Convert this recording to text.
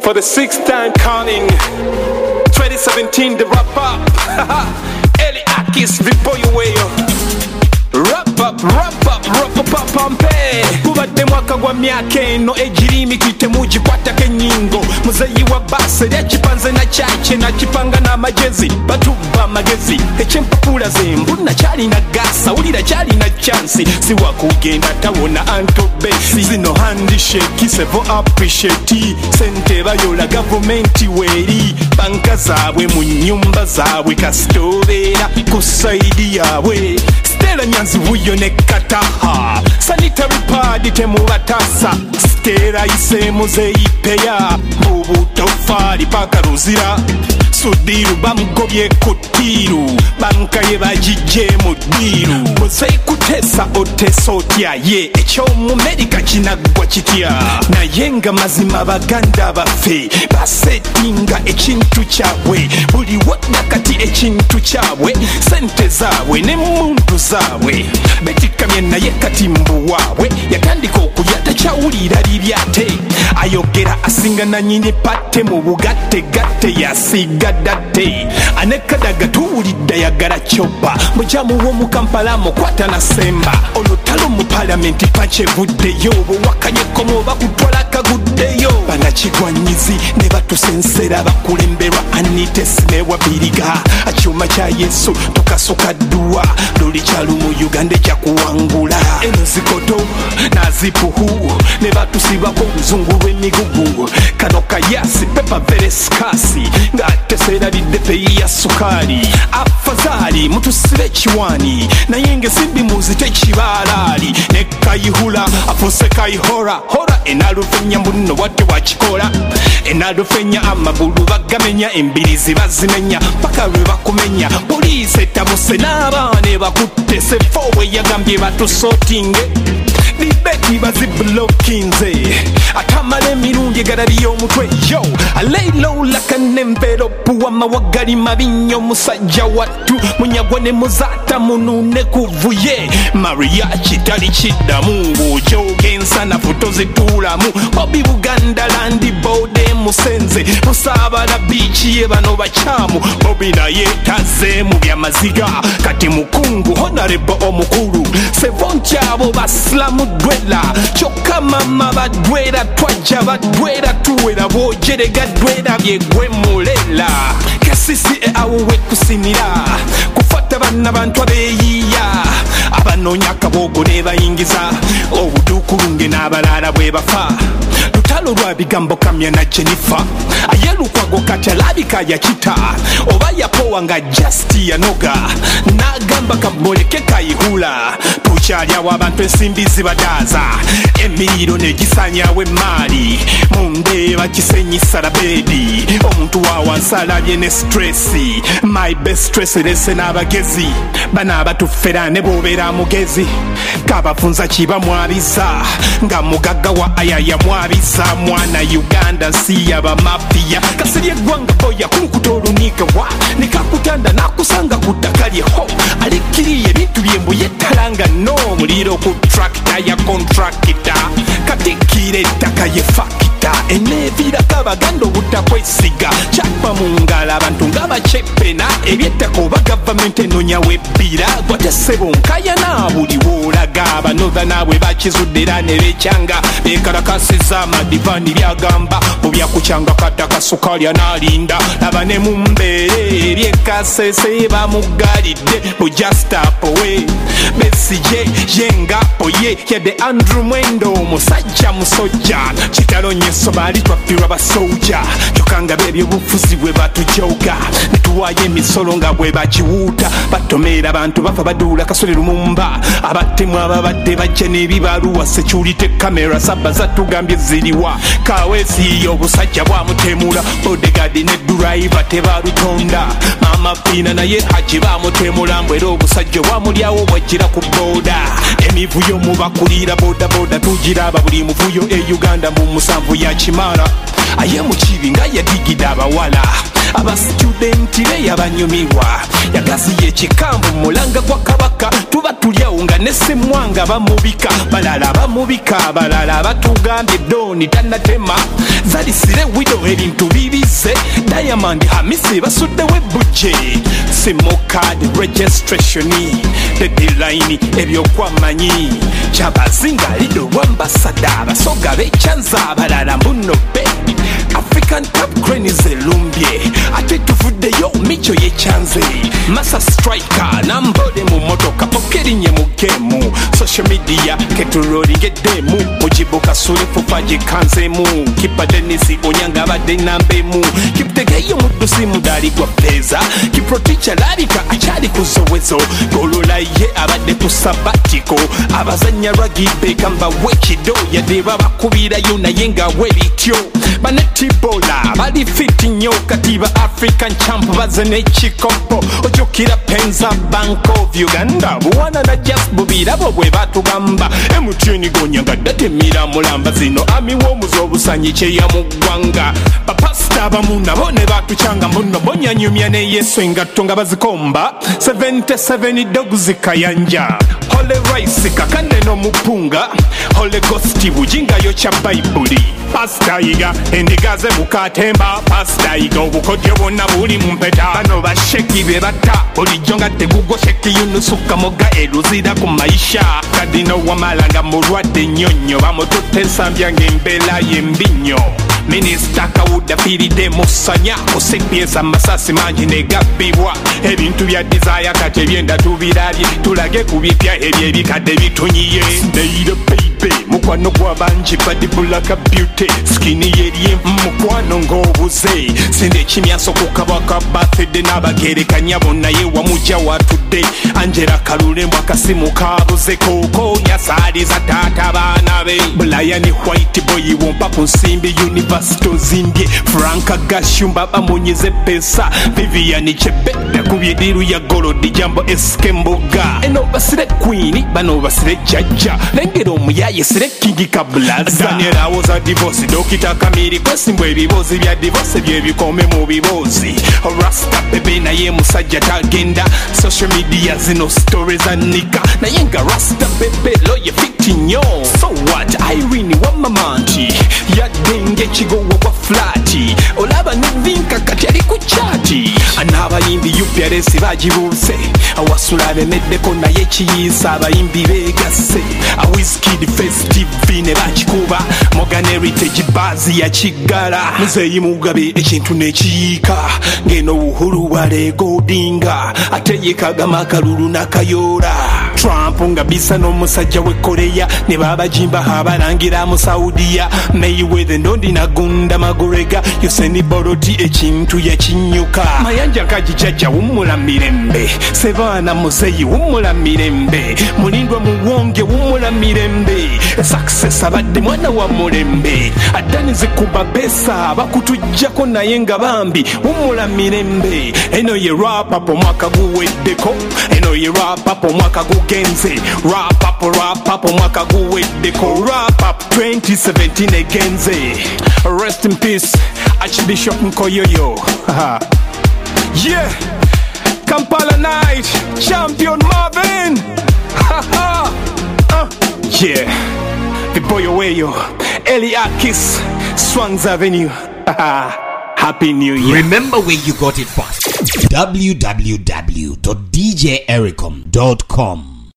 for the 6th time counting. 2017, the wrap up. Eli Akis, Vipoy Wayo. Wrap up, pampe. Kubadde mwaka gwa myaka eno ejirimi twite mugikwatako ennyingo. Muzeyi wa base lyakipanze na kyakye nakipanga n'amagezi batubba amagezi ekyempapula zembu nakyalina gasa wulira kyalina chansi siwakugenda tawona antobesi zino handisheki sevo appreciate sente bayola gavumenti weeri banka zaabwe mu nnyumba zaabwe kasitobeera ku saidi yaabwe Stella Nyanzi wuyo ne kataha sanitary pad temubatasa Stella ise muzeyi peya mu butofali paka ruzira Sudiru bamugobye kutiru banka ye bagijje mu diru muzeyi kutesa otesa otya ye eky'omumedika kinagwa kitya naye nga mazima baganda baffe basetinga ekintu kyabwe buli wonna kati ekintu kyabwe sente zaabwe ne muntu zaabwe betikamye naye kati mbu waabwe yatandika okulya takyawulira liryate ayogera asinga nanyini patte mu bugattegatte yasigaddatte anekadaga tuwulidde yagala cyopa mujamu w'omu Kampala mukwata na semba olutalo mu palamenti pakyevuddeyo bwewakanyeko bakutwala kaguddeyo banakigwanyizi ne batusensera bakulemberwa Anitesi ne Wabiriga akyuma kya Yesu tukasuka dduwa luli kyalu mu Uganda ekyakuwangula eno zikoto nazipuhu ne batusibako oluzungu lw'emigugu kano kayasi pepa vereskasi ng'atesera lidde peyi ya sukaali afazali mutusibe ekiwaani naye ng'esimbi muzi tekibaalaali ne kayihula afuse kayihora hora enalufenya muno wadde wakikola enalufenya amagulu bagamenya embirizi bazimenya paka lwe bakumenya poliisi etabuse n'abaana bakutte sefoowe yagambye batusotinge Libeti baziblokinze akamala emirundi egalabiyo omutwe yo alaylo lakanemvelopu wamawagali mabinyo musajja wattu munyagwa ne muzata munune kuvuye Maria kitali kiddamu ng'okyogensa nafuto zituulamu Bobi Buganda landi bode musenze musaabala biiki ye bano bakyamu Bobi naye taze mu byamaziga kati mukungu honorable omukulu sevontyabo basilamu dwela kyokka mama badwera twajja badwera tuwera bwojerega dwera byegwe mulela kasisi awowe kusinira kufata banna bantu abeeyiya abanoonya akabogo ne bayingiza obuduukulunge n'abalala bwe bafa lutalo lwa bigambo kamya na Jennifer ayelukwago kati alabika yakita oba yapowa nga Justi yanoga n'agamba kaboleke kayihula tukyalyawo abantu ensimbi zibadaaza emiriro negisanyawo emaali mundeeba kisenyisa labedi omuntu wawansi alabye ne stressi my best stress erese n'abagezi bano abatufera ne bwobeera mugezi kabafunza kiba mwabiza nga mugagga wa ayaya mwabiza mwana Uganda si yabamafiya kasirye eggwanga boya kumukuta olunika wa nekakutanda nakusanga ku ttaka lyeho alikiriye ebintu byembu yettalanga no muliro ku trakita ya kontrakita katikire ettaka ye fakita eneevirako abaganda obutakwesiga kyapa mu ngalo abantu nga bakyepena ebyettaka oba gavumenti enonyawo ebbira gwatesebo nkayana buli woolaga abanoza naabwe bakizudde era ne beekyanga bekalakasiza amadivani byagamba bwebyakukyanga kattaka sukaali anaalinda laba ne mu mbeere ebyekasese bamugalidde bujastapowe Besije yengapo ye yadde Andrew Mwendo omusajja musojja kitalo nyeso baali twafirwa basojja kyokanga b'ebyobufuzi bwe batujoga netuwaayo emisolo nga bwe bakiwuuta batomeera abantu bafa baduula kasole lumumba abattemu ababadde bajja n'ebibaluwa security camera saba zatugambye ziriwa kaweesi obusajja bwamutemula bodegadi ne duriva tebalutonda mama Pina naye haji bamutemula mbwera obusajja bwamulyawo bwajjira ku boda emivuyo mubakulira boda boda tugiraba buli muvuyo e Uganda mu musanvu ya kimara aye mukibi nga yadigida abawala aba student le yabanyumirwa yagaziye ekikambu mulanga gwa kabaka tuba tulyawo nga nesemwanga bamubika balala bamubika balala batugambye doni tanatema zalisire wido ebintu bibize Diamond Hamisi basuddewo ebbujje simocard registration the deadline ebyokwamanyi kyabazinga lido wambasada abasoga becyanza abalala mbuno be African Top Cranes elumbye ate tuvuddeyo micho yekyanze Massa Striker nambode mu motoka pokerinye mu gemu social media ketulolingedemu mujibuka sule fufaje kanzemu kipa Denisi Onyanga badde nambemu kiptegeyo muddusi mudali gwa peza kiproticha larika achali kuzowezo golola ye abadde ku sabatiko abazanya rugby kamba wekido yadeba bakubirayo naye nga webityo banetibola bali fiti nnyo katiba African champ bazene chikopo ojokira penza Bank of Uganda buwana na just bubirabo bwe batugamba emutini gonyanga datemira mulamba zino amiwo muzobusanyi kye ya mugwanga papasta bamuna bone batuchanga mbuno bonyanyumya ne Yesu engatto nga bazikomba 77 dogs kayanja Holy Rice kakande no mupunga Holy Ghost bujinga yo cha Bible Pasta yiga endigaze mukatemba Pasta yiga obukodyo bonna buli mumpeta bano basheki be bata bulijjo tegugo sheki yunusuka moga eluzira ku maisha kadino wamalanga mulwadde nnyonnyo bamututte ensambya ng'embeera y'embinyo Minisita Kawuda firidde musanya kusipiesa amasasi mangi negabbibwa ebintu bya desire kati ebyenda tubirabye tulage ku bipya ebyebikadde bitunyiye Neira baby mukwano gw'abangi badibulaka beauty skini yerye mukwano ng'obuze sinde ekimyaso ku kabaka birthday n'abagerekanya bonna ye wamujja watudde Angela Kalulembwa akasimu kabuze koko nyasaaliza taata baana be Brian White boy wompa ku nsimbi University zimbye Franka Gashumba bamunyeze pesa Vivian Chebet kubye diru ya Golodi Jambo Eskemboga eno basire queen bano basire jajja lengero omuyaye sire King Kablaza Daniel awoza divorce dokita Kamiri kwesimbwe ebibozi bya divorce byebikome mu bibozi Rasta bebe naye musajja tagenda social media zino stories anika naye nga Rasta bebe loye fiti nnyo so what Irene wamamanti yadenge kigowo kwa flati olaba nevinka kati ali ku chati anabayimbi UPRS bagibuse awasula bemeddeko naye kiyisa abayimbi begase Wizkid Festive ne bakikuba Morgan Heritage bazi ya kigala Muzeyi Mugabe ekintu nekiyiika ngeno Uhuru Walego Odinga ateye Kagama Kalulu nakayora Trump nga bisa n'omusajja we Korea ne babajimba abalangira mu Saudia Mayweather ndondi nagunda Magorega Yoseni Boroti ekintu yakinyuka Mayanja kajijaja wumula mirembe Sevana Muzeyi wumula mirembe Mulindwa Muwonge wumula mirembe Success abadde mwana wa mulembe Adani zikuba pesa bakutujjako naye nga bambi wumula mirembe eno ye rap up omwaka guweddeko eno ye rap up omwaka gugenze rap up omwaka guweddeko rap up 2017 egenze rest in peace Archbishop Nkoyoyo yeah Kampala night champion Marvin yeah the boy Oweyo Eliakis Swans Avenue Happy New Year. Remember where you got it from. www.djericom.com